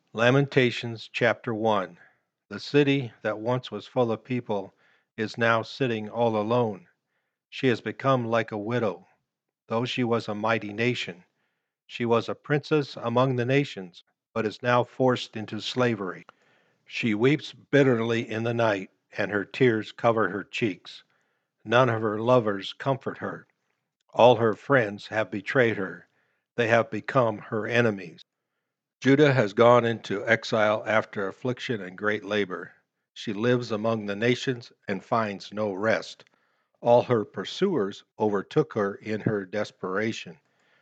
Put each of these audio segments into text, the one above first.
Lamentations chapter 1. The city that once was full of people is now sitting all alone. She has become like a widow, though she was a mighty nation. She was a princess among the nations, but is now forced into slavery. She weeps bitterly in the night, and her tears cover her cheeks. None of her lovers comfort her. All her friends have betrayed her. They have become her enemies. Judah has gone into exile after affliction and great labor. She lives among the nations and finds no rest. All her pursuers overtook her in her desperation.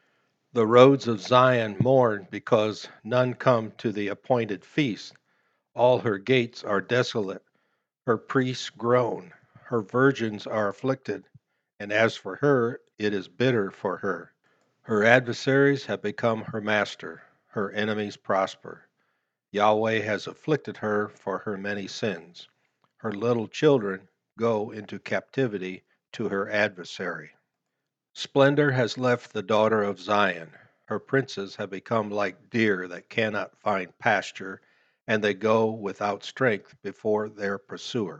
The roads of Zion mourn because none come to the appointed feast. All her gates are desolate. Her priests groan. Her virgins are afflicted. And as for her, it is bitter for her. Her adversaries have become her master. Her enemies prosper. Yahweh has afflicted her for her many sins. Her little children go into captivity to her adversary. Splendor has left the daughter of Zion. Her princes have become like deer that cannot find pasture, and they go without strength before their pursuer.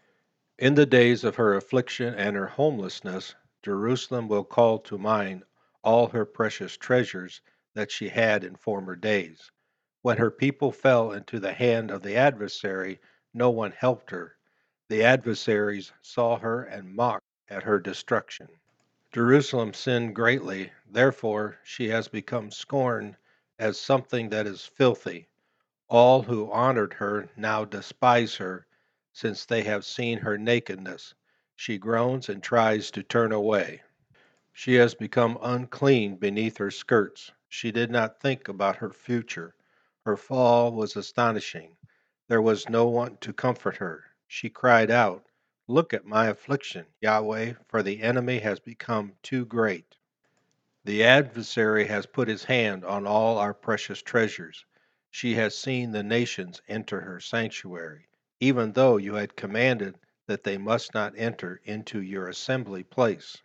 In the days of her affliction and her homelessness, Jerusalem will call to mind all her precious treasures that she had in former days. When her people fell into the hand of the adversary, no one helped her. The adversaries saw her and mocked at her destruction. Jerusalem sinned greatly, therefore she has become scorned as something that is filthy. All who honored her now despise her, since they have seen her nakedness. She groans and tries to turn away. She has become unclean beneath her skirts. She did not think about her future. Her fall was astonishing. There was no one to comfort her. She cried out, "Look at my affliction, Yahweh, for the enemy has become too great." The adversary has put his hand on all our precious treasures. She has seen the nations enter her sanctuary, even though you had commanded that they must not enter into your assembly place.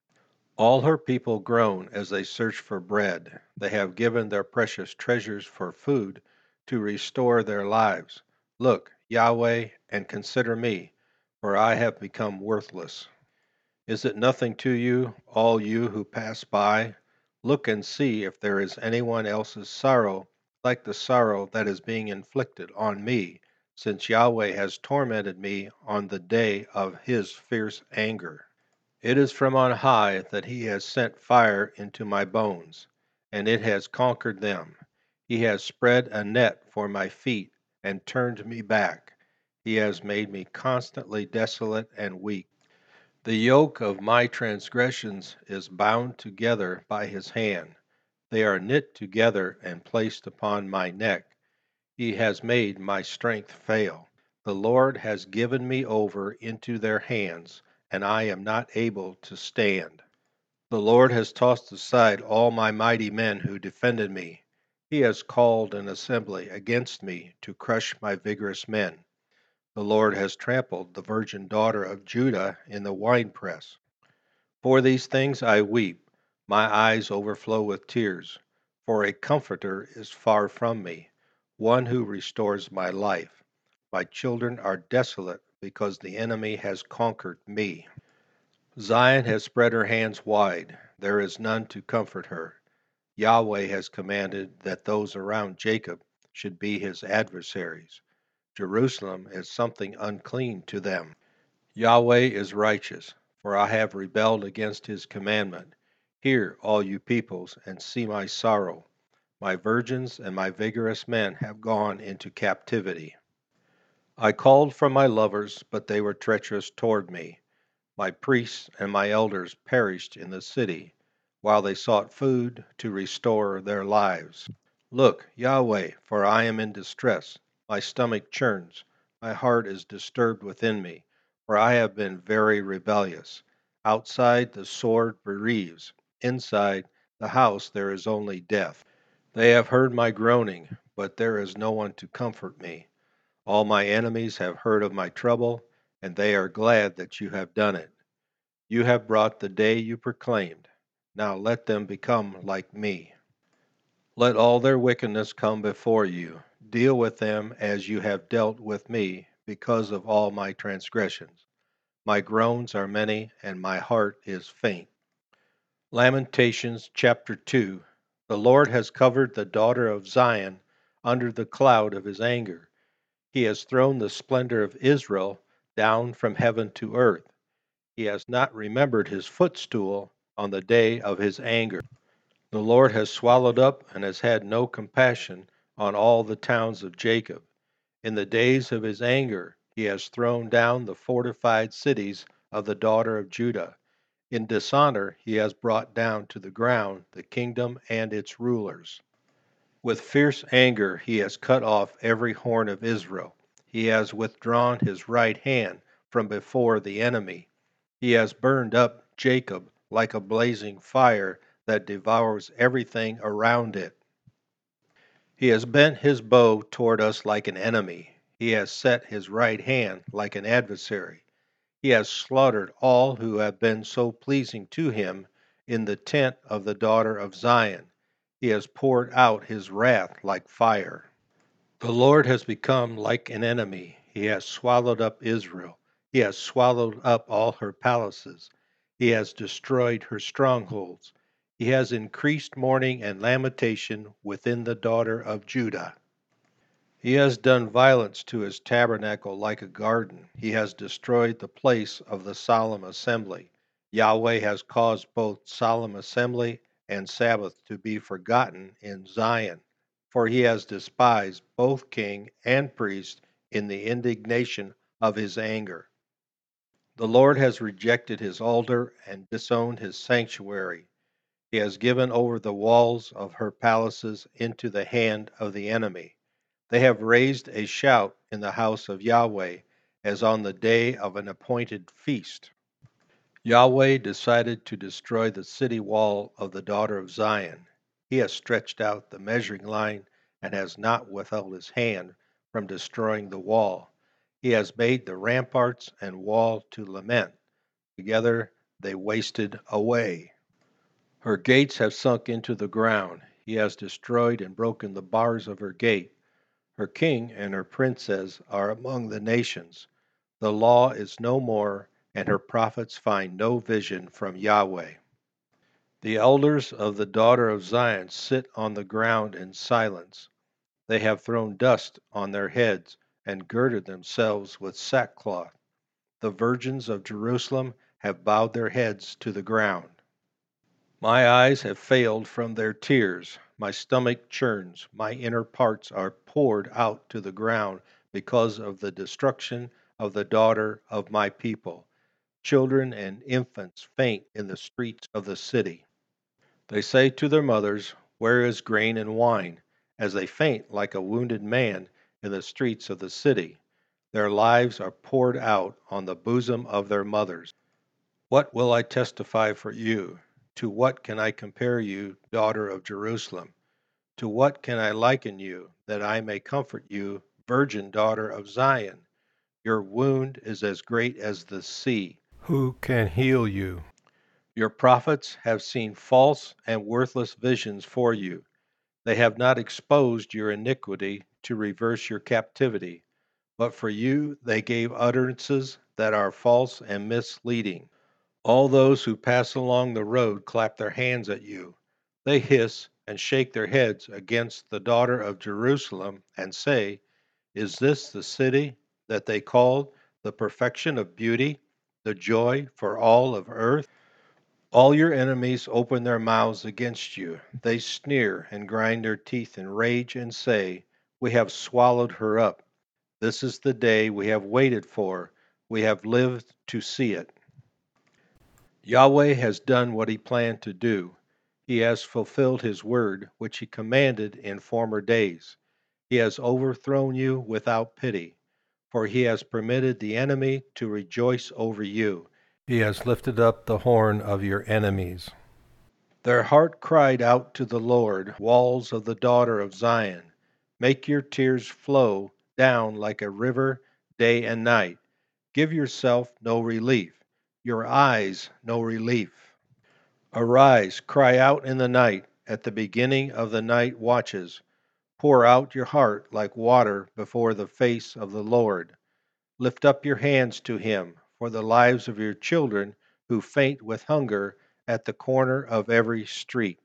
All her people groan as they search for bread. They have given their precious treasures for food to restore their lives. Look, Yahweh, and consider me, for I have become worthless. Is it nothing to you, all you who pass by? Look and see if there is anyone else's sorrow like the sorrow that is being inflicted on me, since Yahweh has tormented me on the day of his fierce anger. It is from on high that he has sent fire into my bones, and it has conquered them. He has spread a net for my feet and turned me back. He has made me constantly desolate and weak. The yoke of my transgressions is bound together by his hand. They are knit together and placed upon my neck. He has made my strength fail. The Lord has given me over into their hands, and I am not able to stand. The Lord has tossed aside all my mighty men who defended me. He has called an assembly against me to crush my vigorous men. The Lord has trampled the virgin daughter of Judah in the winepress. For these things I weep, my eyes overflow with tears, for a comforter is far from me, one who restores my life. My children are desolate because the enemy has conquered me. Zion has spread her hands wide, there is none to comfort her. Yahweh has commanded that those around Jacob should be his adversaries. Jerusalem is something unclean to them. Yahweh is righteous, for I have rebelled against his commandment. Hear, all you peoples, and see my sorrow. My virgins and my vigorous men have gone into captivity. I called for my lovers, but they were treacherous toward me. My priests and my elders perished in the city, while they sought food to restore their lives. Look, Yahweh, for I am in distress. My stomach churns. My heart is disturbed within me, for I have been very rebellious. Outside the sword bereaves. Inside the house there is only death. They have heard my groaning, but there is no one to comfort me. All my enemies have heard of my trouble, and they are glad that you have done it. You have brought the day you proclaimed. Now let them become like me. Let all their wickedness come before you. Deal with them as you have dealt with me, because of all my transgressions. My groans are many, and my heart is faint. Lamentations chapter 2. The Lord has covered the daughter of Zion under the cloud of his anger. He has thrown the splendor of Israel down from heaven to earth. He has not remembered his footstool on the day of his anger. The Lord has swallowed up and has had no compassion on all the towns of Jacob. In the days of his anger, he has thrown down the fortified cities of the daughter of Judah. In dishonor, he has brought down to the ground the kingdom and its rulers. With fierce anger, he has cut off every horn of Israel. He has withdrawn his right hand from before the enemy. He has burned up Jacob like a blazing fire that devours everything around it. He has bent his bow toward us like an enemy. He has set his right hand like an adversary. He has slaughtered all who have been so pleasing to him in the tent of the daughter of Zion. He has poured out his wrath like fire. The Lord has become like an enemy. He has swallowed up Israel. He has swallowed up all her palaces. He has destroyed her strongholds. He has increased mourning and lamentation within the daughter of Judah. He has done violence to his tabernacle like a garden. He has destroyed the place of the solemn assembly. Yahweh has caused both solemn assembly and Sabbath to be forgotten in Zion, for he has despised both king and priest in the indignation of his anger. The Lord has rejected his altar and disowned his sanctuary. He has given over the walls of her palaces into the hand of the enemy. They have raised a shout in the house of Yahweh, as on the day of an appointed feast. Yahweh decided to destroy the city wall of the daughter of Zion. He has stretched out the measuring line and has not withheld his hand from destroying the wall. He has made the ramparts and wall to lament. Together they wasted away. Her gates have sunk into the ground. He has destroyed and broken the bars of her gate. Her king and her princes are among the nations. The law is no more, and her prophets find no vision from Yahweh. The elders of the daughter of Zion sit on the ground in silence. They have thrown dust on their heads and girded themselves with sackcloth. The virgins of Jerusalem have bowed their heads to the ground. My eyes have failed from their tears. My stomach churns. My inner parts are poured out to the ground because of the destruction of the daughter of my people. Children and infants faint in the streets of the city. They say to their mothers, "Where is grain and wine?" as they faint like a wounded man in the streets of the city. Their lives are poured out on the bosom of their mothers. What will I testify for you? To what can I compare you, daughter of Jerusalem? To what can I liken you, that I may comfort you, virgin daughter of Zion? Your wound is as great as the sea. Who can heal you? Your prophets have seen false and worthless visions for you. They have not exposed your iniquity to reverse your captivity, but for you they gave utterances that are false and misleading. All those who pass along the road clap their hands at you. They hiss and shake their heads against the daughter of Jerusalem and say, "Is this the city that they called the perfection of beauty, the joy for all of earth?" All your enemies open their mouths against you. They sneer and grind their teeth in rage and say, "We have swallowed her up. This is the day we have waited for. We have lived to see it." Yahweh has done what he planned to do. He has fulfilled his word, which he commanded in former days. He has overthrown you without pity, for he has permitted the enemy to rejoice over you. He has lifted up the horn of your enemies. Their heart cried out to the Lord, walls of the daughter of Zion. Make your tears flow down like a river day and night. Give yourself no relief, your eyes no relief. Arise, cry out in the night, at the beginning of the night watches. Pour out your heart like water before the face of the Lord. Lift up your hands to him for the lives of your children who faint with hunger at the corner of every street.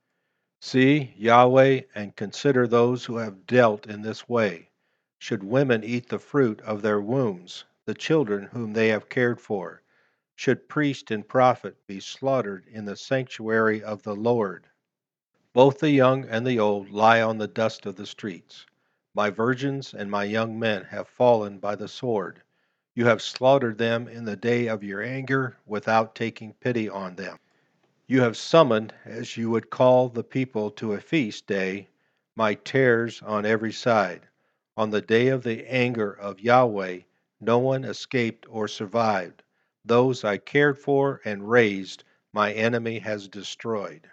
See, Yahweh, and consider those who have dealt in this way. Should women eat the fruit of their wombs, the children whom they have cared for? Should priest and prophet be slaughtered in the sanctuary of the Lord? Both the young and the old lie on the dust of the streets. My virgins and my young men have fallen by the sword. You have slaughtered them in the day of your anger without taking pity on them. You have summoned, as you would call the people to a feast day, my terrors on every side. On the day of the anger of Yahweh, no one escaped or survived. Those I cared for and raised, my enemy has destroyed.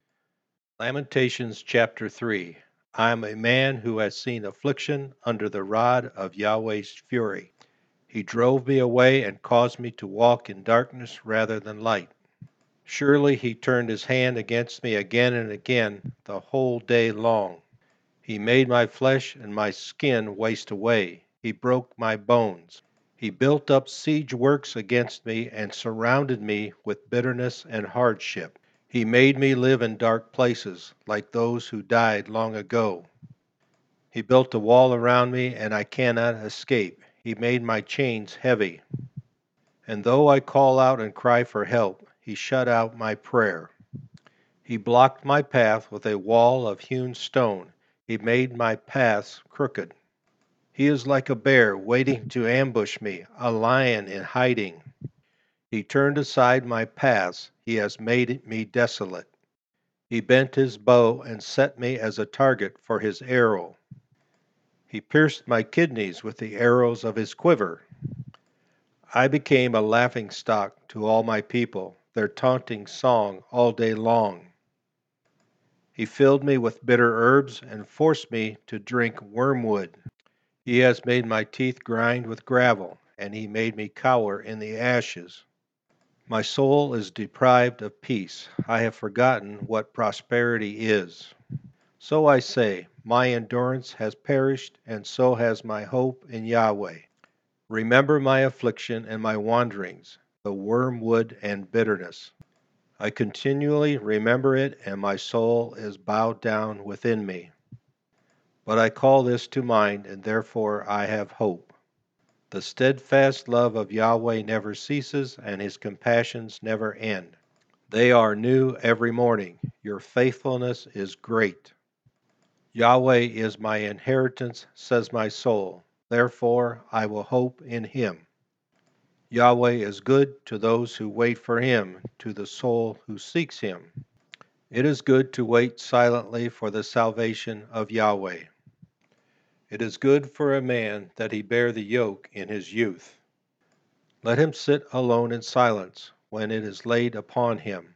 Lamentations chapter 3. I am a man who has seen affliction under the rod of Yahweh's fury. He drove me away and caused me to walk in darkness rather than light. Surely he turned his hand against me again and again the whole day long. He made my flesh and my skin waste away. He broke my bones. He built up siege works against me and surrounded me with bitterness and hardship. He made me live in dark places like those who died long ago. He built a wall around me and I cannot escape. He made my chains heavy. And though I call out and cry for help, he shut out my prayer. He blocked my path with a wall of hewn stone. He made my paths crooked. He is like a bear waiting to ambush me, a lion in hiding. He turned aside my paths. He has made me desolate. He bent his bow and set me as a target for his arrow. He pierced my kidneys with the arrows of his quiver. I became a laughing stock to all my people, their taunting song all day long. He filled me with bitter herbs and forced me to drink wormwood. He has made my teeth grind with gravel, and he made me cower in the ashes. My soul is deprived of peace. I have forgotten what prosperity is. So I say, my endurance has perished, and so has my hope in Yahweh. Remember my affliction and my wanderings, the wormwood and bitterness. I continually remember it, and my soul is bowed down within me. But I call this to mind, and therefore I have hope. The steadfast love of Yahweh never ceases, and his compassions never end. They are new every morning. Your faithfulness is great. Yahweh is my inheritance, says my soul. Therefore I will hope in him. Yahweh is good to those who wait for him, to the soul who seeks him. It is good to wait silently for the salvation of Yahweh. It is good for a man that he bear the yoke in his youth. Let him sit alone in silence when it is laid upon him.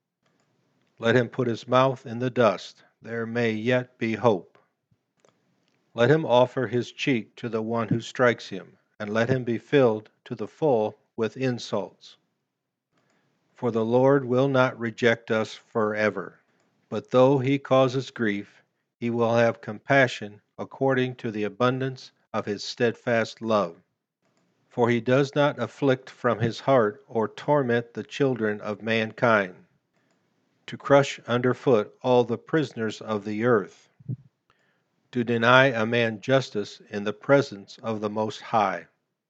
Let him put his mouth in the dust, there may yet be hope. Let him offer his cheek to the one who strikes him, and let him be filled to the full with insults. For the Lord will not reject us forever, but though he causes grief, he will have compassion according to the abundance of his steadfast love. For he does not afflict from his heart or torment the children of mankind, to crush underfoot all the prisoners of the earth, to deny a man justice in the presence of the Most High,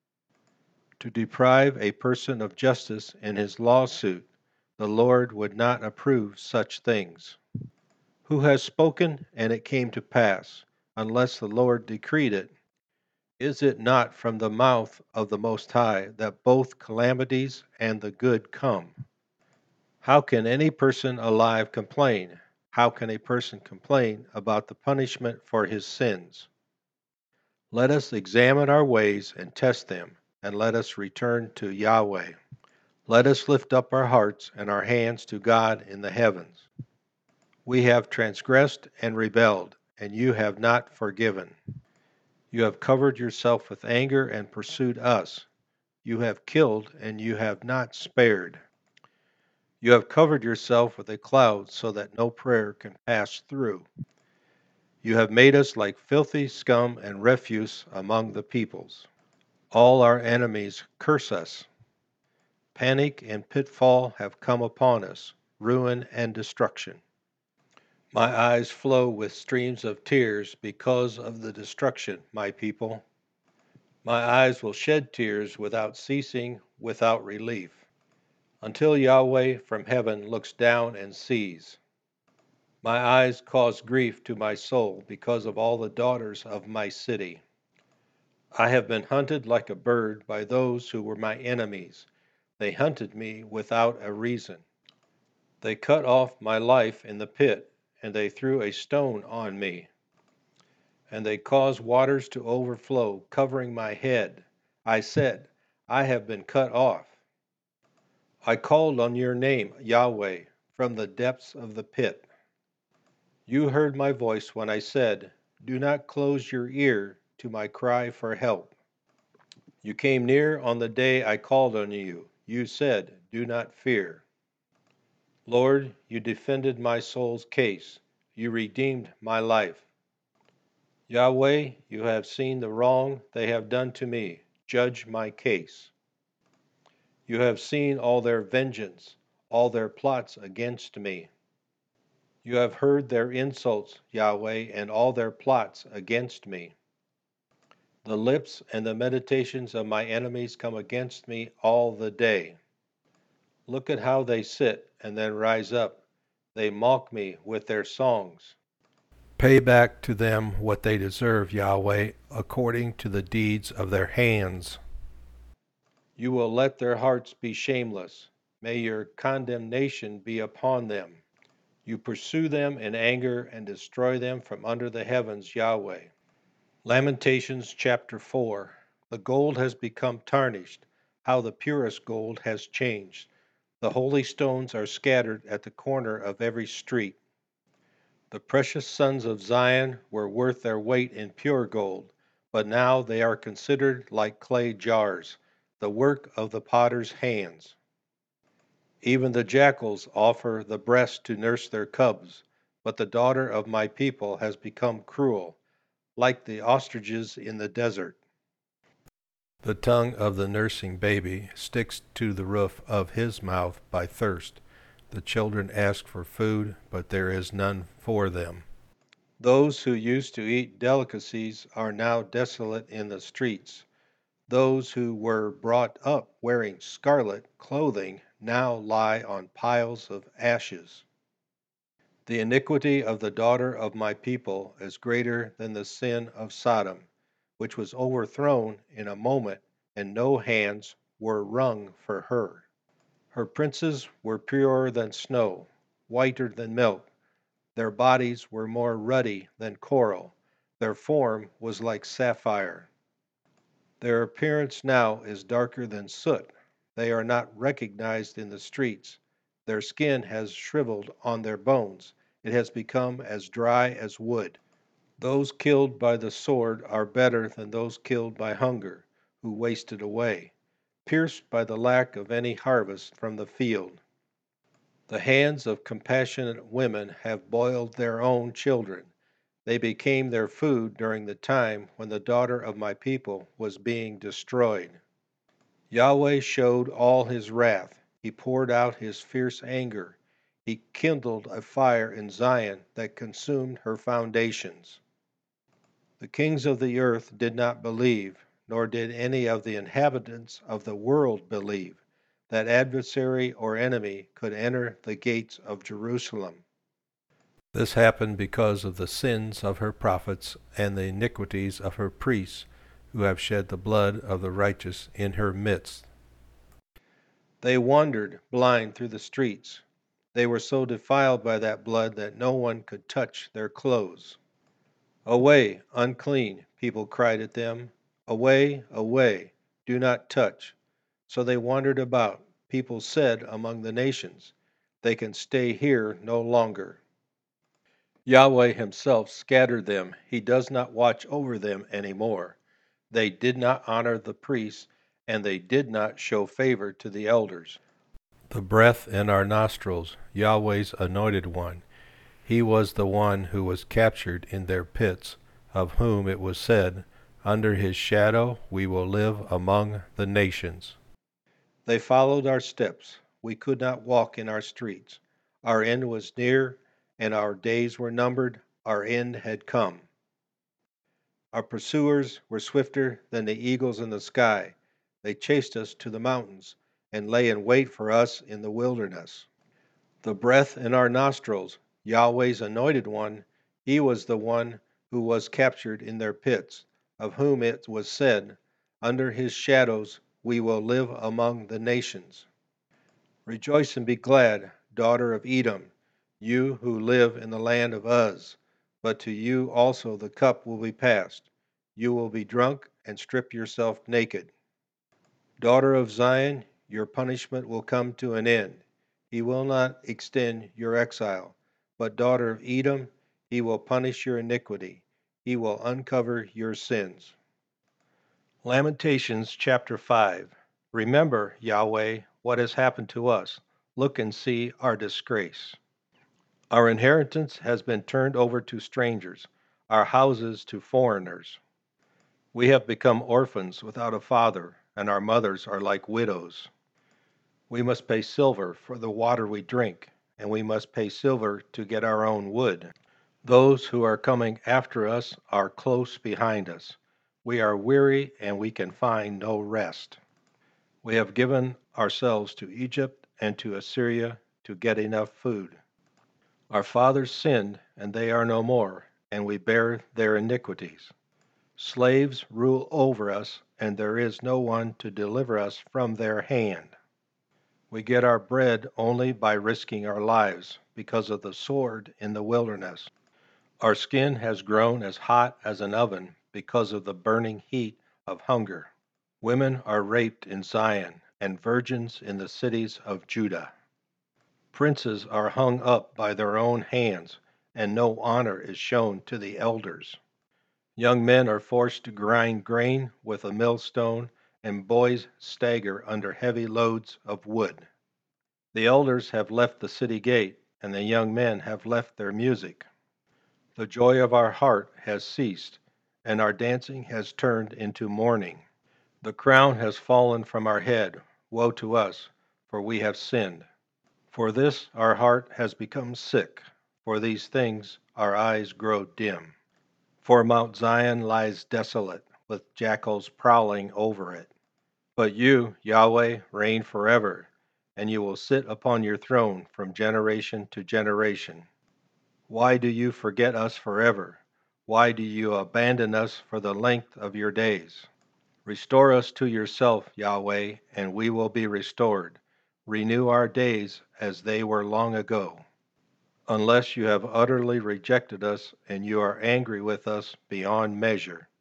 to deprive a person of justice in his lawsuit. The Lord would not approve such things. Who has spoken, and it came to pass, unless the Lord decreed it? Is it not from the mouth of the Most High that both calamities and the good come? How can any person alive complain? How can a person complain about the punishment for his sins? Let us examine our ways and test them, and let us return to Yahweh. Let us lift up our hearts and our hands to God in the heavens. We have transgressed and rebelled, and you have not forgiven. You have covered yourself with anger and pursued us. You have killed, and you have not spared. You have covered yourself with a cloud so that no prayer can pass through. You have made us like filthy scum and refuse among the peoples. All our enemies curse us. Panic and pitfall have come upon us, ruin and destruction. My eyes flow with streams of tears because of the destruction, my people. My eyes will shed tears without ceasing, without relief, until Yahweh from heaven looks down and sees. My eyes cause grief to my soul because of all the daughters of my city. I have been hunted like a bird by those who were my enemies. They hunted me without a reason. They cut off my life in the pit, and they threw a stone on me. And they caused waters to overflow, covering my head. I said, I have been cut off. I called on your name, Yahweh, from the depths of the pit. You heard my voice when I said, do not close your ear to my cry for help. You came near on the day I called on you. You said, do not fear. Lord, you defended my soul's case. You redeemed my life. Yahweh, you have seen the wrong they have done to me. Judge my case. You have seen all their vengeance, all their plots against me. You have heard their insults, Yahweh, and all their plots against me. The lips and the meditations of my enemies come against me all the day. Look at how they sit and then rise up. They mock me with their songs. Pay back to them what they deserve, Yahweh, according to the deeds of their hands. You will let their hearts be shameless. May your condemnation be upon them. You pursue them in anger and destroy them from under the heavens, Yahweh. Lamentations chapter 4. The gold has become tarnished. How the purest gold has changed. The holy stones are scattered at the corner of every street. The precious sons of Zion were worth their weight in pure gold, but now they are considered like clay jars, the work of the potter's hands. Even the jackals offer the breast to nurse their cubs, but the daughter of my people has become cruel, like the ostriches in the desert. The tongue of the nursing baby sticks to the roof of his mouth by thirst. The children ask for food, but there is none for them. Those who used to eat delicacies are now desolate in the streets. Those who were brought up wearing scarlet clothing now lie on piles of ashes. The iniquity of the daughter of my people is greater than the sin of Sodom, which was overthrown in a moment, and no hands were wrung for her. Her princes were purer than snow, whiter than milk. Their bodies were more ruddy than coral. Their form was like sapphire. Their appearance now is darker than soot. They are not recognized in the streets. Their skin has shriveled on their bones. It has become as dry as wood. Those killed by the sword are better than those killed by hunger, who wasted away, pierced by the lack of any harvest from the field. The hands of compassionate women have boiled their own children. They became their food during the time when the daughter of my people was being destroyed. Yahweh showed all his wrath. He poured out his fierce anger. He kindled a fire in Zion that consumed her foundations. The kings of the earth did not believe, nor did any of the inhabitants of the world believe, that adversary or enemy could enter the gates of Jerusalem. This happened because of the sins of her prophets and the iniquities of her priests, who have shed the blood of the righteous in her midst. They wandered blind through the streets. They were so defiled by that blood that no one could touch their clothes. Away, unclean, people cried at them. Away, away, do not touch. So they wandered about. People said among the nations, they can stay here no longer. Yahweh himself scattered them. He does not watch over them anymore. They did not honor the priests, and they did not show favor to the elders. The breath in our nostrils, Yahweh's anointed one. He was the one who was captured in their pits, of whom it was said, "Under his shadow we will live among the nations." They followed our steps. We could not walk in our streets. Our end was near, and our days were numbered. Our end had come. Our pursuers were swifter than the eagles in the sky. They chased us to the mountains and lay in wait for us in the wilderness. The breath in our nostrils, Yahweh's anointed one, he was the one who was captured in their pits, of whom it was said, "Under his shadows we will live among the nations." Rejoice and be glad, daughter of Edom, you who live in the land of Uz. But to you also the cup will be passed. You will be drunk and strip yourself naked. Daughter of Zion, your punishment will come to an end. He will not extend your exile. But daughter of Edom, he will punish your iniquity. He will uncover your sins. Lamentations chapter 5. Remember, Yahweh, what has happened to us. Look and see our disgrace. Our inheritance has been turned over to strangers, our houses to foreigners. We have become orphans without a father, and our mothers are like widows. We must pay silver for the water we drink, and we must pay silver to get our own wood. Those who are coming after us are close behind us. We are weary and we can find no rest. We have given ourselves to Egypt and to Assyria to get enough food. Our fathers sinned, and they are no more, and we bear their iniquities. Slaves rule over us, and there is no one to deliver us from their hand. We get our bread only by risking our lives, because of the sword in the wilderness. Our skin has grown as hot as an oven because of the burning heat of hunger. Women are raped in Zion, and virgins in the cities of Judah. Princes are hung up by their own hands, and no honor is shown to the elders. Young men are forced to grind grain with a millstone, and boys stagger under heavy loads of wood. The elders have left the city gate, and the young men have left their music. The joy of our heart has ceased, and our dancing has turned into mourning. The crown has fallen from our head. Woe to us, for we have sinned. For this our heart has become sick. For these things our eyes grow dim. For Mount Zion lies desolate, with jackals prowling over it. But you, Yahweh, reign forever, and you will sit upon your throne from generation to generation. Why do you forget us forever? Why do you abandon us for the length of your days? Restore us to yourself, Yahweh, and we will be restored. Renew our days as they were long ago. Unless you have utterly rejected us and you are angry with us beyond measure.